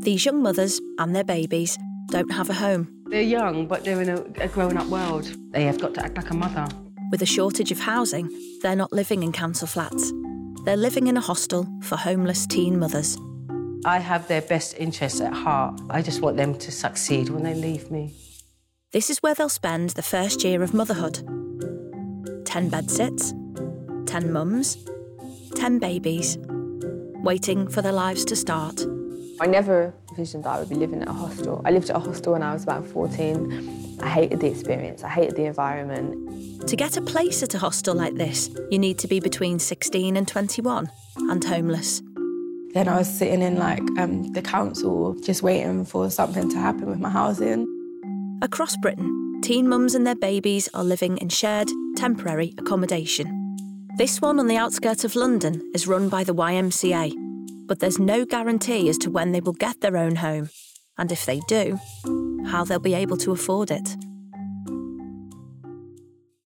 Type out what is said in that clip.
These young mothers and their babies don't have a home. They're young, but they're in a grown-up world. They have got to act like a mother. With a shortage of housing, they're not living in council flats. They're living in a hostel for homeless teen mothers. I have their best interests at heart. I just want them to succeed when they leave me. This is where they'll spend the first year of motherhood. 10 bedsits, 10 mums, 10 babies, waiting for their lives to start. I never envisioned that I would be living at a hostel. I lived at a hostel when I was about 14. I hated the experience, I hated the environment. To get a place at a hostel like this, you need to be between 16 and 21 and homeless. Then I was sitting in the council just waiting for something to happen with my housing. Across Britain, teen mums and their babies are living in shared, temporary accommodation. This one on the outskirts of London is run by the YMCA, but there's no guarantee as to when they will get their own home, and if they do, how they'll be able to afford it.